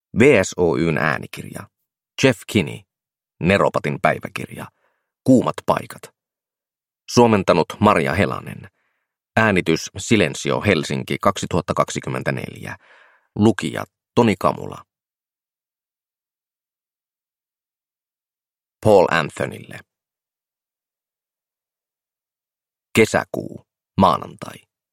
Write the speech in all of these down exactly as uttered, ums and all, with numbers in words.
V S Oy:n äänikirja, Jeff Kinney, Neropatin päiväkirja, Kuumat paikat. Suomentanut Maria Helanen. Äänitys Silensio Helsinki kaksituhattakaksikymmentäneljä. Lukija Toni Kamula. Paul Anthonylle. Kesäkuu, maanantai.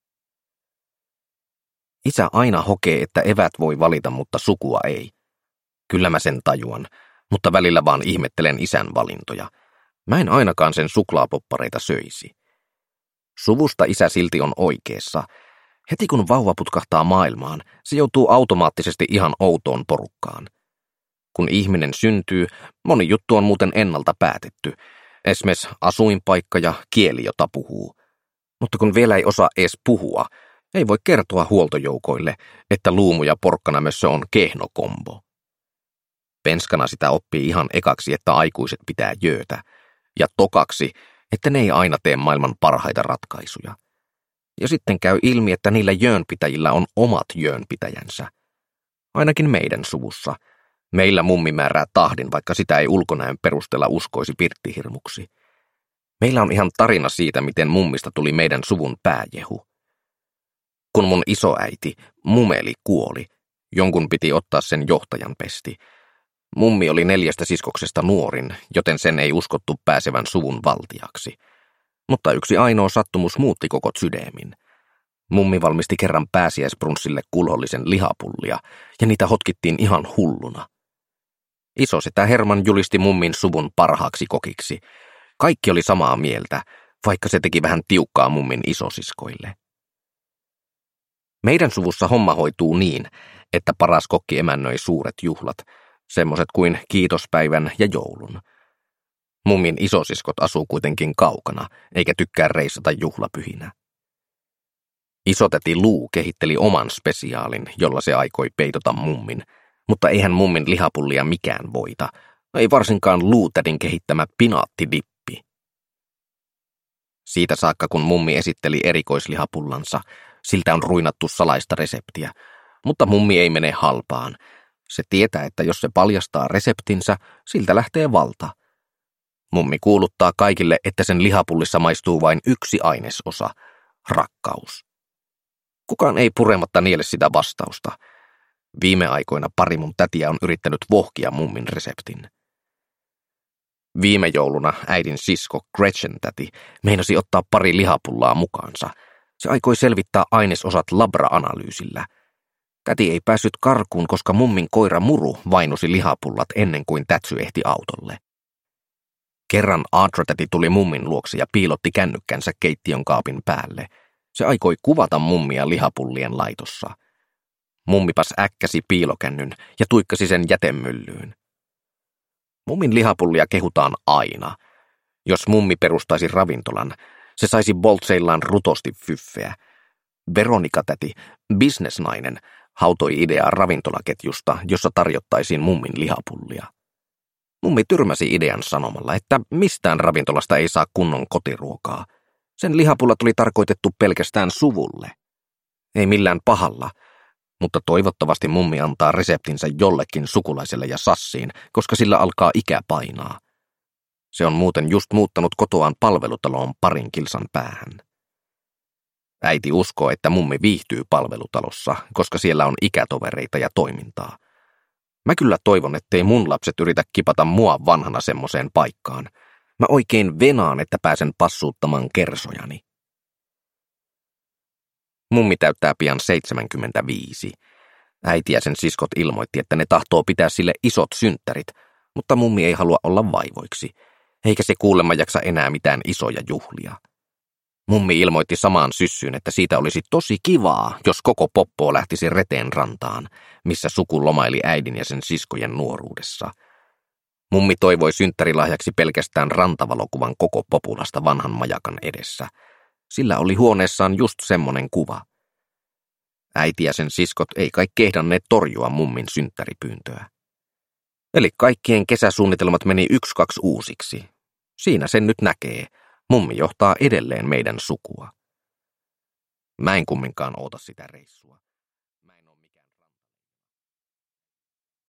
Isä aina hokee, että evät voi valita, mutta sukua ei. Kyllä mä sen tajuan, mutta välillä vaan ihmettelen isän valintoja. Mä en ainakaan sen suklaapoppareita söisi. Suvusta isä silti on oikeassa. Heti kun vauva putkahtaa maailmaan, se joutuu automaattisesti ihan outoon porukkaan. Kun ihminen syntyy, moni juttu on muuten ennalta päätetty. Esimerkiksi asuinpaikka ja kieli, jota puhuu. Mutta kun vielä ei osaa edes puhua, ei voi kertoa huoltojoukoille, että luumu ja porkkanamössö on kehnokombo. Penskana sitä oppii ihan ekaksi, että aikuiset pitää jöötä, ja tokaksi, että ne ei aina tee maailman parhaita ratkaisuja. Ja sitten käy ilmi, että niillä jöönpitäjillä on omat jöönpitäjänsä. Ainakin meidän suvussa. Meillä mummi määrää tahdin, vaikka sitä ei ulkonäön perusteella uskoisi pirttihirmuksi. Meillä on ihan tarina siitä, miten mummista tuli meidän suvun pääjehu. Kun mun isoäiti, mumeli, kuoli, jonkun piti ottaa sen johtajan pesti. Mummi oli neljästä siskoksesta nuorin, joten sen ei uskottu pääsevän suvun valtiaksi. Mutta yksi ainoa sattumus muutti koko sydämin. Mummi valmisti kerran pääsiäisprunssille kulhollisen lihapullia, ja niitä hotkittiin ihan hulluna. Isosetä Herman julisti mummin suvun parhaaksi kokiksi. Kaikki oli samaa mieltä, vaikka se teki vähän tiukkaa mummin isosiskoille. Meidän suvussa homma hoituu niin, että paras kokki emännöi suuret juhlat, semmoset kuin kiitospäivän ja joulun. Mummin isosiskot asuu kuitenkin kaukana, eikä tykkää reissata juhlapyhinä. Isotäti Luu kehitteli oman spesiaalin, jolla se aikoi peitota mummin, mutta eihän mummin lihapullia mikään voita, ei varsinkaan Luutädin kehittämä pinaattidippi. Siitä saakka, kun mummi esitteli erikoislihapullansa, siltä on ruinattu salaista reseptiä, mutta mummi ei mene halpaan. Se tietää, että jos se paljastaa reseptinsä, siltä lähtee valta. Mummi kuuluttaa kaikille, että sen lihapullissa maistuu vain yksi ainesosa, rakkaus. Kukaan ei purematta niele sitä vastausta. Viime aikoina pari mun tätiä on yrittänyt vohkia mummin reseptin. Viime jouluna äidin sisko Gretchen täti meinasi ottaa pari lihapullaa mukaansa. Se aikoi selvittää ainesosat labra-analyysillä. Täti ei päässyt karkuun, koska mummin koira Muru vainusi lihapullat ennen kuin tätsy ehti autolle. Kerran Audra-täti tuli mummin luokse ja piilotti kännykkänsä keittiön kaapin päälle. Se aikoi kuvata mummia lihapullien laitossa. Mummipas äkkäsi piilokännyn ja tuikkasi sen jätemyllyyn. Mummin lihapullia kehutaan aina. Jos mummi perustaisi ravintolan, se saisi boltseillaan rutosti fyffeä. Veronika-täti, bisnesnainen, hautoi ideaa ravintolaketjusta, jossa tarjottaisiin mummin lihapullia. Mummi tyrmäsi idean sanomalla, että mistään ravintolasta ei saa kunnon kotiruokaa. Sen lihapullat oli tarkoitettu pelkästään suvulle. Ei millään pahalla, mutta toivottavasti mummi antaa reseptinsä jollekin sukulaiselle ja sassiin, koska sillä alkaa ikä painaa. Se on muuten just muuttanut kotoaan palvelutaloon parin kilsan päähän. Äiti uskoo, että mummi viihtyy palvelutalossa, koska siellä on ikätovereita ja toimintaa. Mä kyllä toivon, ettei mun lapset yritä kipata mua vanhana semmoseen paikkaan. Mä oikein venaan, että pääsen passuuttamaan kersojani. Mummi täyttää pian seitsemänkymmentäviisi. Äiti ja sen siskot ilmoitti, että ne tahtoo pitää sille isot synttärit, mutta mummi ei halua olla vaivoiksi, eikä se kuulemma jaksa enää mitään isoja juhlia. Mummi ilmoitti samaan syssyyn, että siitä olisi tosi kivaa, jos koko poppoo lähtisi Reteen rantaan, missä suku lomaili äidin ja sen siskojen nuoruudessa. Mummi toivoi synttärilahjaksi pelkästään rantavalokuvan koko populasta vanhan majakan edessä. Sillä oli huoneessaan just semmonen kuva. Äiti ja sen siskot ei kai kehdanneet torjua mummin synttäripyyntöä. Eli kaikkien kesäsuunnitelmat meni yksi kaksi uusiksi. Siinä sen nyt näkee. Mummi johtaa edelleen meidän sukua. Mä en kumminkaan oota sitä reissua.